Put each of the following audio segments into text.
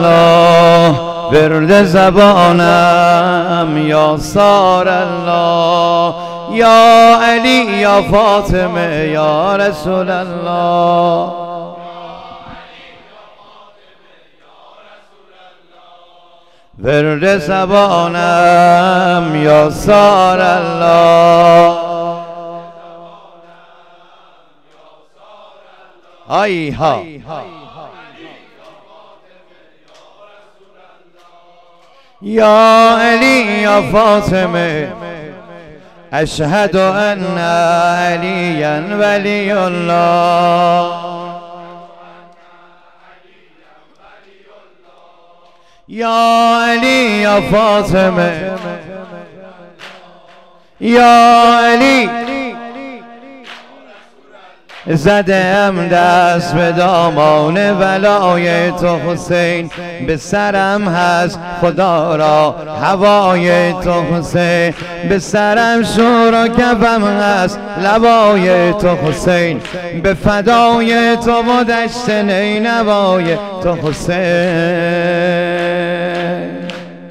الله ورد زبانم یا سار الله یا علی یا فاطمه یا رسول الله ورد زبانم یا سار الله آی ها یا علی یا فاطمه اشهد ان علیا ولی الله یا علی یا فاطمه یا علی زدم دست به دامان ولای تو حسین به سرم هست خدا را هوای تو حسین به سرم شور و کفم هست لبای تو حسین به فدای تو و دشت نینوای تو حسین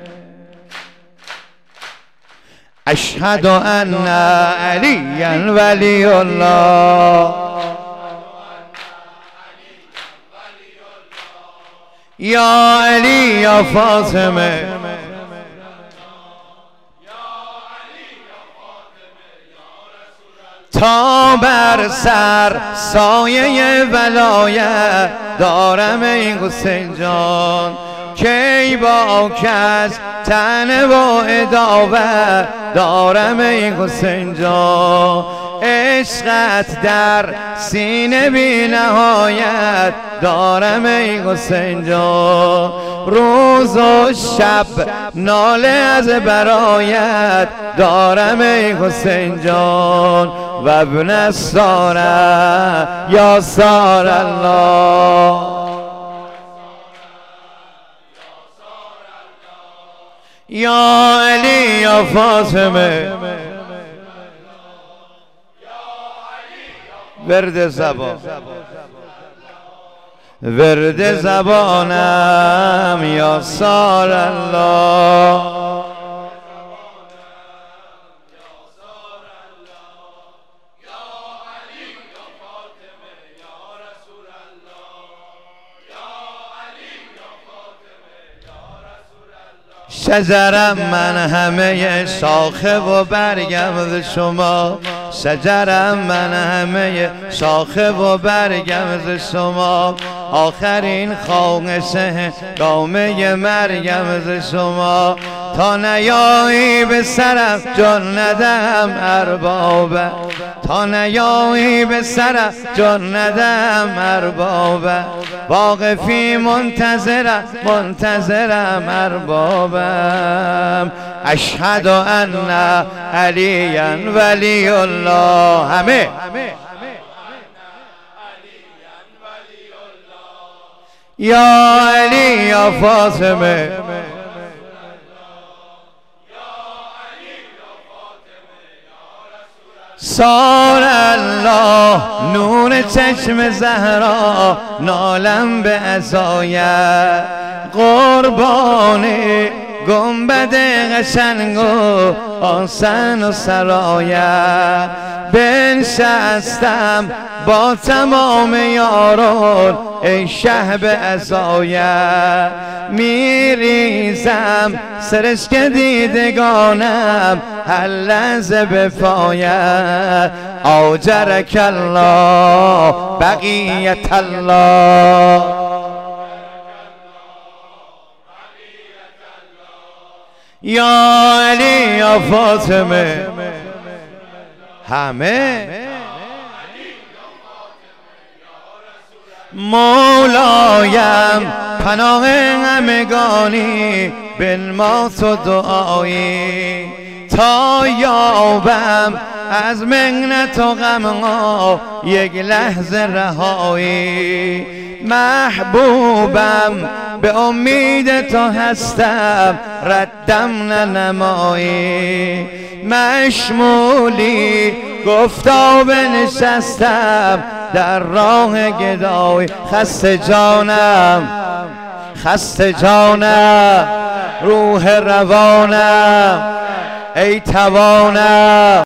اشهد ان علیا ولی الله یا علی یا فاطمه تا بر سر سایه ولایت دارم ای حسین جان کی با کس تن و اداوت دارم ای حسین جان عشقت در سینه بی نهایت دارم ای حسین جان روز و شب ناله از برایت دارم ای حسین جان و ابن ساره یا سار الله یا علی یا فاطمه ورد زبان ورد زبانم یا سار الله شجرم من همه شاخه و برگم ز شما شجرم من همه شاخه و برگم ز شما آخرین خواهش گامه مرگم ز شما تا نیایی به سرم جان ندم اربابه تا نیایی به سرم جان ندم اربابه واقفی منتظرم اربابم اشهد ان علیا ولی الله همه یا علی یا فاطمه سار الله نور چشم زهرا نالم به عزایت قربان گنبد قشنگ و آسن و سرایت بنشستم با تمام یاران ای شهب عزایت میریزم سرشک دیدگانم هر لحظه به پایت آجرک الله بقیت الله یا علی یا فاطمه همه مولایم پناه همگانی بنما تو دعایی تا یابم از منت و غمها یک لحظه رهایی محبوبم به امید تو هستم ردم ننمایی مشمولی گفتا بنشستم در راه گدای خسته جانم خسته جانم روح روانم ای توانم